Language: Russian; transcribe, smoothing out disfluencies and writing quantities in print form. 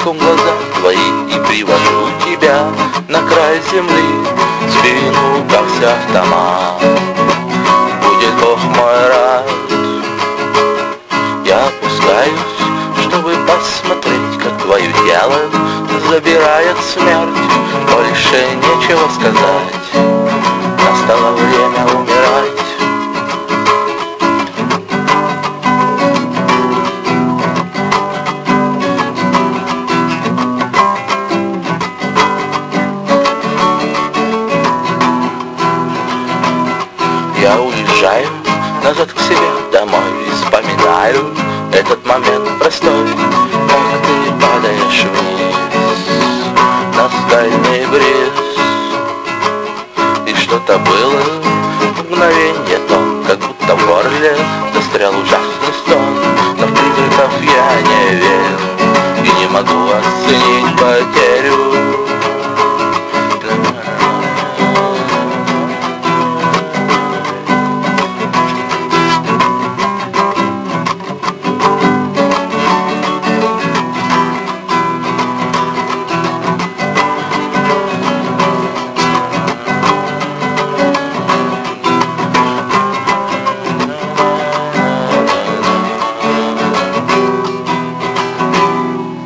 целиком глаза твои и привожу тебя на край земли. Спину, как автомат, будет Бог мой рад. Я опускаюсь, чтобы посмотреть, как твое тело забирает смерть. Больше нечего сказать, настало время умирать. Я уезжаю назад к себе домой и вспоминаю этот момент простой, как ты падаешь вниз на стальной бриз. И что-то было в мгновенье то, как будто в горле застрял ужасный стон. Но в призраков я не верю и не могу оценить потерю.